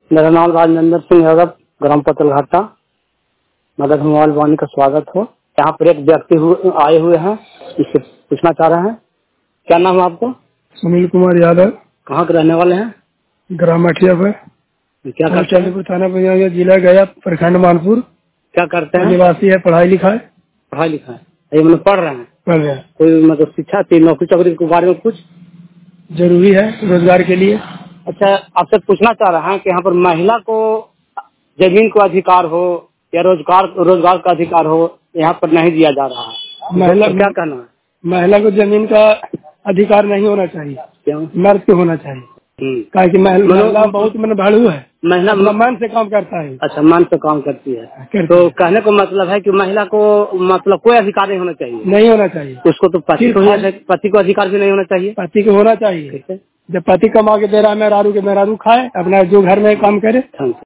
मेरा नाम राजनंदन सिंह है, ग्राम पतलघाटा, मदर हिमाल वाणी का स्वागत हो। यहाँ पर एक व्यक्ति आए हुए हैं, इससे पूछना चाह रहे हैं। क्या नाम है आपको? सुनील कुमार यादव। कहाँ के रहने वाले हैं? ग्राम मठिया पर। क्या करते हैं? थाना पंजाब, जिला गया, प्रखंड मानपुर। क्या करते हैं? निवासी है, पढ़ाई लिखाई। पढ़ाई लिखाई ये मतलब पढ़ रहे हैं? पढ़ रहे हैं। कोई मतलब शिक्षा की नौकरी चाकरी के बारे में कुछ जरूरी है रोजगार के लिए। अच्छा, आपसे पूछना चाह रहे हैं कि यहाँ पर महिला को जमीन का अधिकार हो या रोजगार का अधिकार हो, यहाँ पर नहीं दिया जा रहा है। महिला क्या कहना है? महिला को जमीन का अधिकार नहीं होना चाहिए। क्यों? मर्द को होना चाहिए। कारण कि महिला बहुत भाड़ू है। महिला मन से काम करता है। अच्छा, मन से काम करती है। तो कहने को मतलब है कि महिला को मतलब कोई अधिकार नहीं होना चाहिए। नहीं होना चाहिए। उसको तो पति को अधिकार भी नहीं होना चाहिए। पति को होना चाहिए। जब पति कमा के दे रहा है, मेहरारू के मेहरारू खाए, अपना जो घर में काम करे।